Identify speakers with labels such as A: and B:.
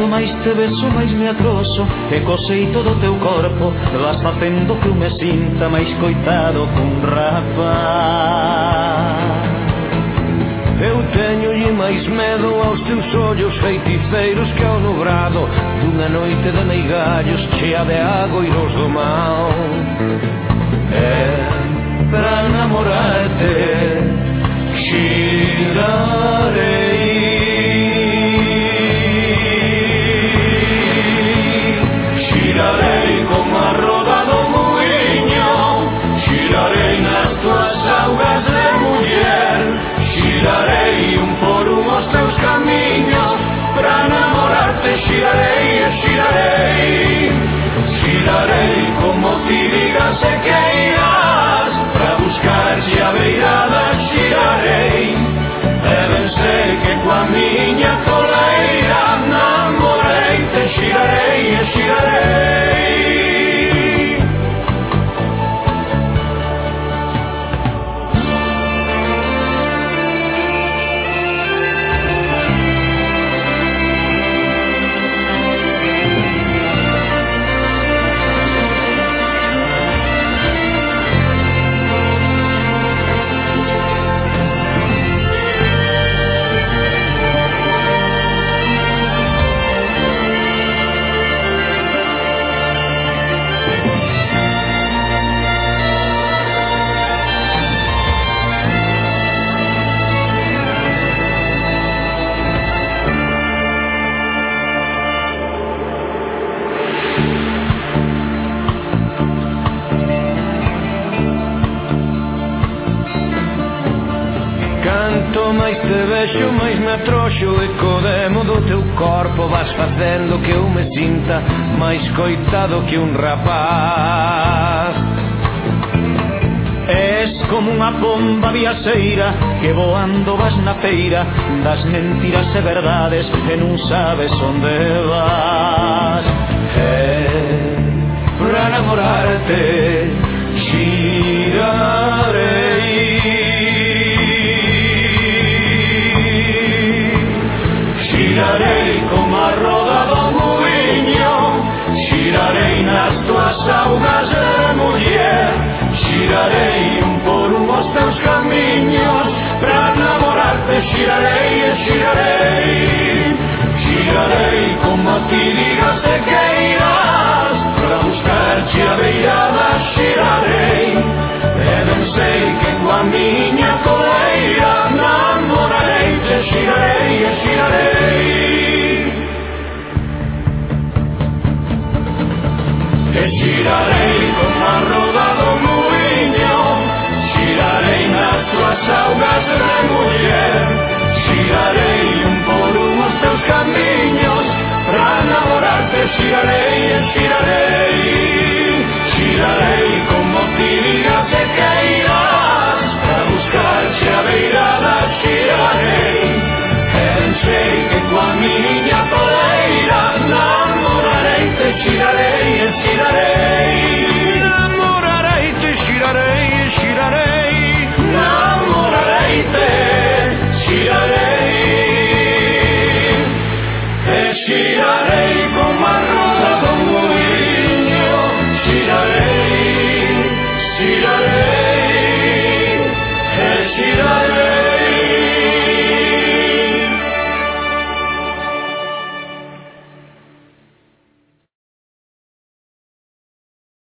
A: Canto máis te beso, máis me atroso, e co xeito do teu corpo vas facendo que eu me sinta máis coitado que un rapaz. Eu teñolle máis medo aos teus ollos feiticeiros que ao nubrado dunha noite de meigallos chea de agoiros do mal. Para namorarte xirarei, xirarei como a roda do muiño, xirarei nas tuas augas de muller, xirarei un por un os teus camiños, para namorarte xirarei e xirarei, xirarei como ti digas e que irás, para buscarche a beirada xirarei, e ben sei que coa miña toleira namoreite xirarei e xirarei. Canto máis te vexo, máis me atroxo, e co demo do teu corpo vas facendo que eu me sinta máis coitado que un rapaz. Es como unha pomba viaxeira que voando vas na feira das mentiras e verdades e non sabes onde vas. Para namorarte xirarei, xirarei como a roda do muiño, xirarei nas tuas augas de muller, xirarei un por un os teus camiños, para namorarte xirarei e xirarei, xirarei como a ti digas e